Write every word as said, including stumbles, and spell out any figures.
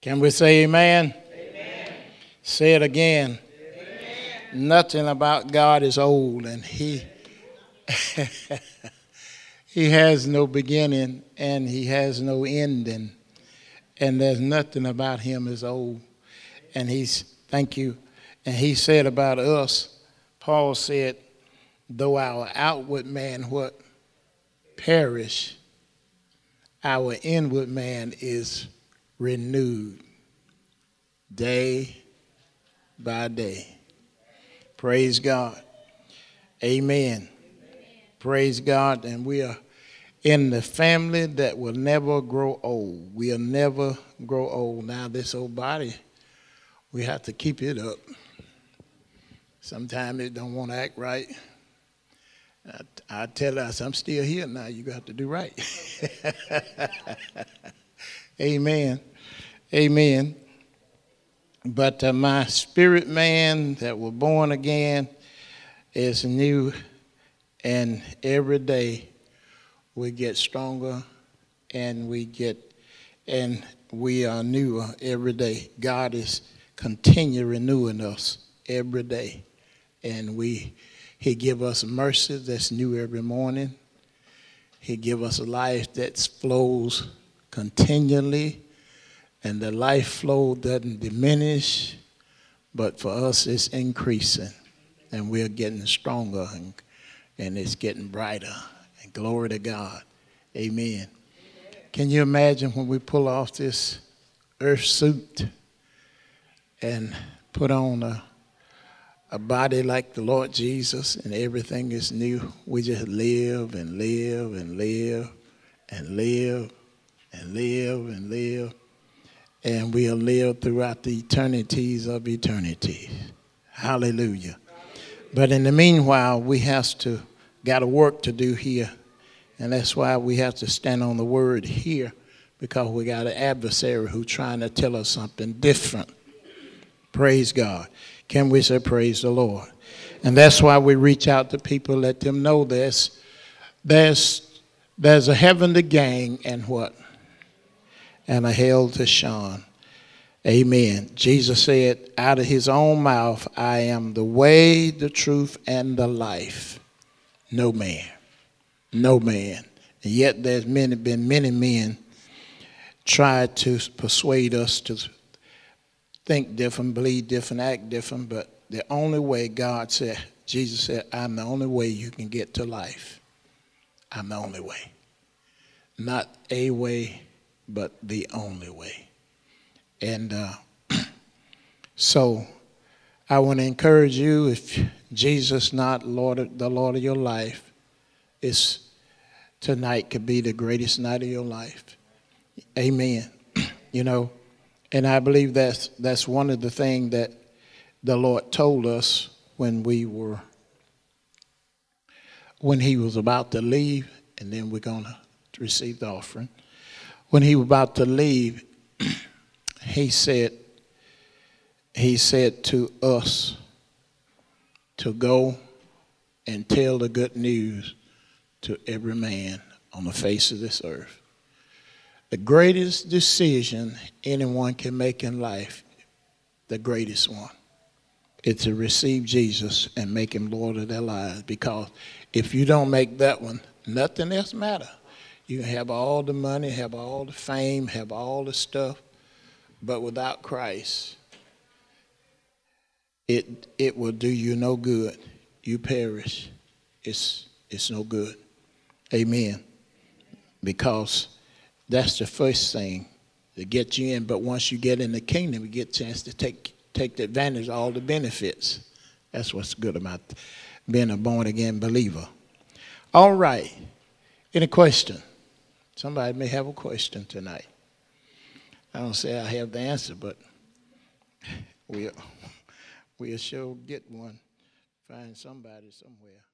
Can we say amen? Amen. Say it again. Amen. Nothing about God is old, and he he has no beginning and he has no ending. And there's nothing about him is old. And he's, thank you. And he said about us, Paul said, though our outward man what? Perish, our inward man is renewed day by day. Praise God. Amen. Amen. Praise God. And we are in the family that will never grow old. We'll never grow old. Now this old body, we have to keep it up. Sometimes it don't want to act right. I, I tell us, I'm still here now. You got to do right. Amen. Amen. But uh, my spirit man that was born again is new, and every day we get stronger, and we get, and we are newer every day. God is continue renewing us every day, and we, He give us mercy that's new every morning. He give us a life that flows continually, and the life flow doesn't diminish, but for us it's increasing, and we're getting stronger, and, and it's getting brighter. And glory to God. Amen. Can you imagine when we pull off this earth suit and put on a, a body like the Lord Jesus and everything is new? We just live and live and live and live and live and live. And we'll live throughout the eternities of eternity. Hallelujah. But in the meanwhile, we have to got a work to do here. And that's why we have to stand on the word here, because we got an adversary who's trying to tell us something different. Praise God. Can we say praise the Lord? And that's why we reach out to people, let them know this. There's, there's a heaven to gain and what? And a hell to shun. Amen. Jesus said out of his own mouth, I am the way, the truth, and the life. No man. No man. And yet there's many, been many men tried to persuade us to think different, believe different, act different. But the only way God said, Jesus said, I'm the only way you can get to life. I'm the only way. Not a way, but the only way. And uh, so I want to encourage you, if Jesus not Lord, the Lord of your life, it's tonight could be the greatest night of your life. Amen. You know, and I believe that's that's one of the things that the Lord told us when we were, when he was about to leave, and then we're going to receive the offering. When he was about to leave, he said, he said to us to go and tell the good news to every man on the face of this earth. The greatest decision anyone can make in life, the greatest one, is to receive Jesus and make him Lord of their lives. Because if you don't make that one, nothing else matters. You can have all the money, have all the fame, have all the stuff, but without Christ, it it will do you no good. You perish. It's it's no good. Amen. Because that's the first thing to get you in. But once you get in the kingdom, you get a chance to take take the advantage of all the benefits. That's what's good about being a born-again believer. All right. Any question? Somebody may have a question tonight. I don't say I have the answer, but we'll, we'll sure get one. Find somebody somewhere.